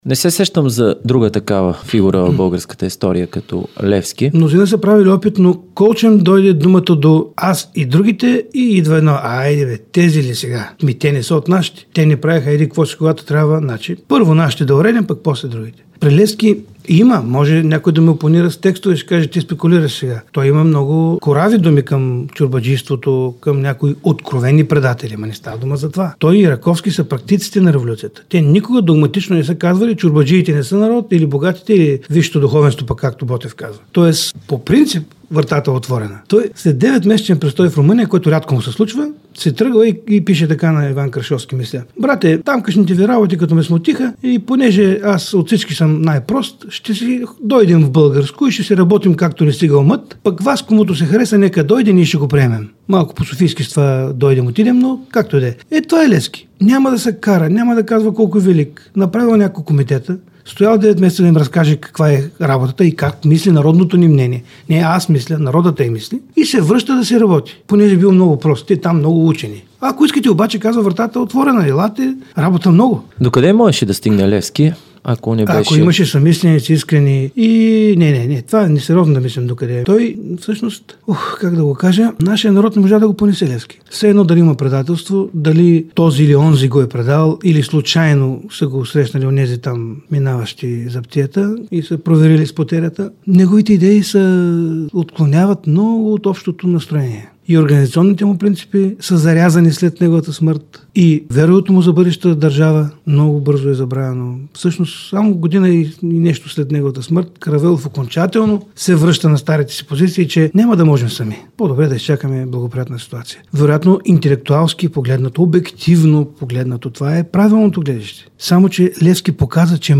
Не се сещам за друга такава фигура в българската история като Левски. Мнозина са правили опит, но колчем дойде думата до аз и другите и идва едно, айде бе, тези ли сега? Те не са от нашите. Те не правиха еди какво си, когато трябва, значи първо нашите да уредим, пък после другите. При Левски има, може някой да ме опонира с текстове и ще каже, ти спекулираш сега. Той има много корави думи към чорбаджийството, към някои откровени предатели, ма не става дума за това. Той и Раковски са практиците на революцията. Те никога догматично не са казвали, чорбаджиите не са народ или богатите, или висшето духовенство, пък както Ботев казва. Тоест, по принцип, вратата е отворена. Той след 9-месечен престой в Румъния, който рядко му се случва, се тръгва и пише така на Иван Крашовски, мисля. Брате, тамкашните ви работи като ме смутиха и понеже аз от всички съм най-прост, ще си дойдем в българско и ще се работим както не стига умът, пък вас, комуто се хареса, нека дойде и ще го приемем. Малко по софийски с това дойдем, отидем, но както и да е. Това е Левски. Няма да се кара, няма да казва колко е велик. Направил няколко комитета, стоял 9 месеца да им разкаже каква е работата и как мисли народното ни мнение. Не аз мисля, народата и мисли. И се връща да се работи, понеже бил много прост. Те там много учени. Ако искате обаче, казва, вратата е отворена, елате, работа много. Докъде можеше да стигне Левски, ако не беше... Ако имаше съмисленици, искрени и... Не, това е несериозно да мислим докъде. Той, всъщност, как да го кажа, нашия народ не можа да го понесе Левски. Все едно дали има предателство, дали този или онзи го е предал, или случайно са го срещнали онези там минаващи за птията и са проверили с потерята. Неговите идеи отклоняват много от общото настроение. И организационните му принципи са зарязани след неговата смърт. И вероятно му за бъдещата държава много бързо е забравено. Всъщност, само година и нещо след неговата смърт, Каравелов окончателно се връща на старите си позиции, че няма да можем сами. По-добре да изчакаме благоприятна ситуация. Вероятно, интелектуалски погледнато, обективно погледнато, това е правилното гледаще. Само, че Левски показа, че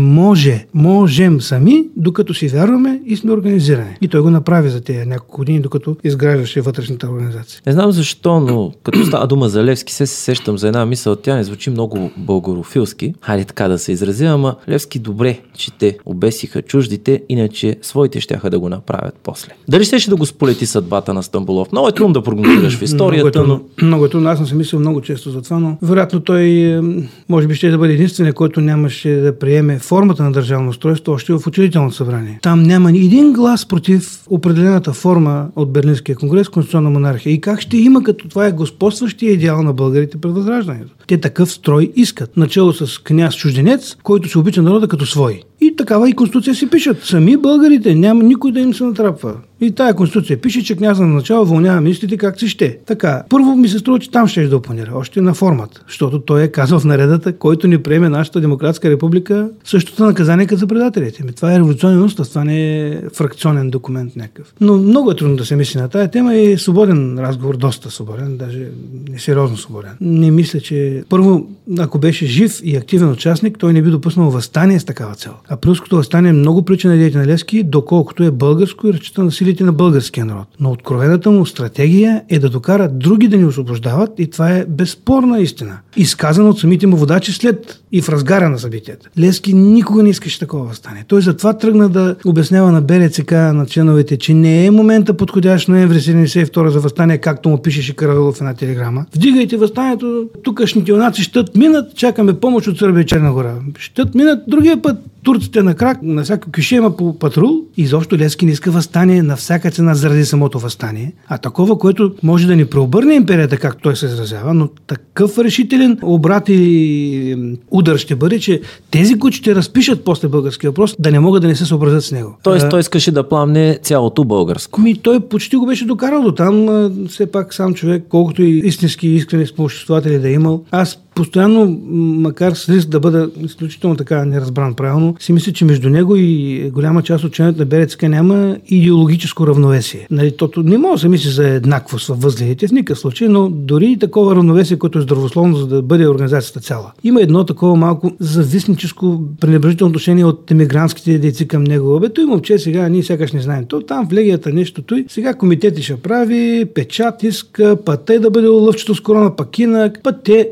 можем сами, докато си вярваме и сме организирани. И той го направи за тези няколко години, докато изграждаше вътрешната организация. Не знам защо, но като става дума за Левски, се сещам за една мисъл. Тя не звучи много българофилски. Хайде така да се изразя, ама Левски добре чете, обесиха чуждите, иначе своите щяха да го направят после. Дали щеше да го сполети съдбата на Стамболов? Много е трудно да прогнозираш в историята, Много е трудно. Аз съм си мислил много често за това, но вероятно той може би ще да бъде единственият, който нямаше да приеме формата на държавно устройство още в учредителното събрание. Там няма ни един глас против определената форма от Берлинския конгрес, конституционна монархия. И как ще има, като това е господстващия идеал на българите пред Възраждането? Те такъв строй искат. Начало с княз чужденец, който се обича народа като свой. И такава и конституция си пишат. Сами българите, няма никой да им се натрапва. И тая конституция пише, че князът на начало вълнява министрите как си ще. Така, първо ми се струва, че там ще да опонира, още на формата, защото той е казал в наредата, който не приеме нашата демократска република, същото наказание като за предателите. Това е революционен устав, това не е фракционен документ някакъв. Но много е трудно да се мисли на тая тема и свободен разговор, доста свободен, даже несериозно свободен. Не мисля, че първо, ако беше жив и активен участник, той не би допуснал въстание с такава цел. Априлското въстание е много прилича на идеите на Левски, доколкото е българско и разчита на силите на българския народ. Но откровената му стратегия е да докара други да ни освобождават и това е безспорна истина. Изказано от самите му водачи след и в разгара на събитията. Левски никога не искаше такова въстание. Той затова тръгна да обяснява на БРЦК, на членовете, че не е момента подходящ ноември 1972 за въстание, както му пишеше Каравелов в една телеграма. Вдигайте въстанието, тукашните юнаци щат минат, чакаме помощ от Сърбия и Черна гора. Щат минат, другия път турците на крак, на всяко кюше има по патрул. Изобщо Левски не иска въстание на всяка цена заради самото въстание, а такова, което може да ни преобърне империята, както той се изразява, но такъв решителен обрат и удар ще бъде, че тези, които ще разпишат после българския въпрос, да не могат да не се съобразят с него. Тоест той искаше да пламне цялото българско. Той почти го беше докарал до там, все пак сам човек, колкото и истински искрени спомоществователи да е имал. Аз постоянно, макар с риск да бъда изключително така неразбран правилно, си мисля, че между него и голяма част от членовете на БРЦК няма идеологическо равновесие. Тото не може да се мисли за еднаквост във възгледите в никакъв случай, но дори и такова равновесие, което е здравословно, за да бъде организацията цяла. Има едно такова малко завистническо пренебрежително отношение от емигрантските дейци към него. Той момче сега, ние сякаш не знаем. То там в легията нещо той. Сега комитети ще прави, печат иска, път те да бъде лъвчето с корона, пък инак, път те не му го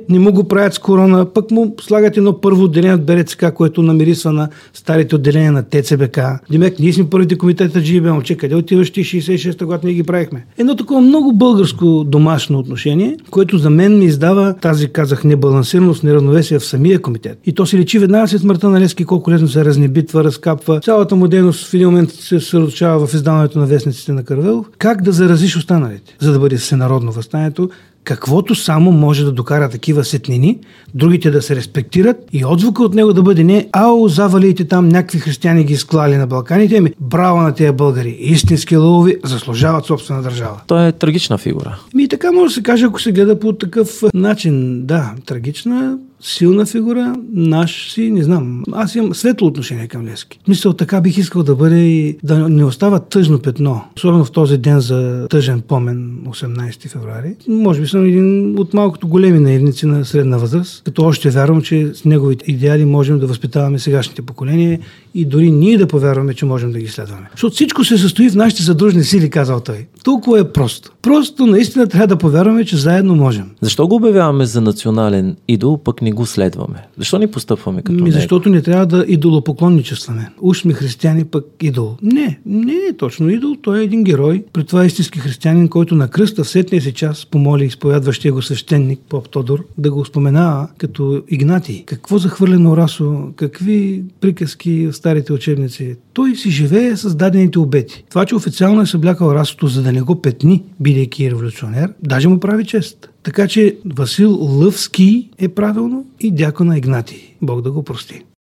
правят с корона, пък му слагат едно първо отделение от БРЦК, което намирисва на старите отделения на ТЦБК. Демек, ние сме първите комитета GBM, момче, къде отиваш ти 66-та, когато ние ги правихме? Едно такова много българско домашно отношение, което за мен ми издава тази, казах, небалансираност, неравновесие в самия комитет. И то се личи веднага след смъртта на Левски, колко лесно се разнебитва, разкапва. Цялата му дейност в един момент се съсредоточава в издаването на вестниците на Каравелов. Как да заразиш останалите, за да бъде всенародно въстанието, каквото само може да докара такива сетнини, другите да се респектират и отзвука от него да бъде не ао, завалите там, някакви християни ги изклали на Балканите, ами браво на тези българи, истински лъвови, заслужават собствена държава. Той е трагична фигура. И така може да се каже, ако се гледа по такъв начин. Да, трагична, силна фигура, наш си, не знам. Аз имам светло отношение към Левски. Мисля, така бих искал да бъде и да не остава тъжно петно. Особено в този ден за тъжен помен, 18 февруари. Може би съм един от малкото големи наивници на средна възраст, като още вярвам, че с неговите идеали можем да възпитаваме сегашните поколения и дори ние да повярваме, че можем да ги следваме. Защото всичко се състои в нашите съдружни сили, казал той. Толкова е просто. Просто наистина трябва да повярваме, че заедно можем. Защо го обявяваме за национален идол, пък не го следваме? Защо ни постъпваме като него? Защото не трябва да идолопоклонничестваме. Уж сме християни, пък идол. Не е точно идол. Той е един герой. При това е истински християнин, който на кръста в сетния си час помоли изповядващия го свещеник поп Тодор да го споменава като Игнатий. Какво захвърлено расо, какви приказки в старите учебници. Той си живее с дадените обети. Това, че официално е съблякал расото, за да не го петни, бидейки революционер, даже му прави чест. Така че Васил Лъвски е правилно и дякона Игнатий. Бог да го прости.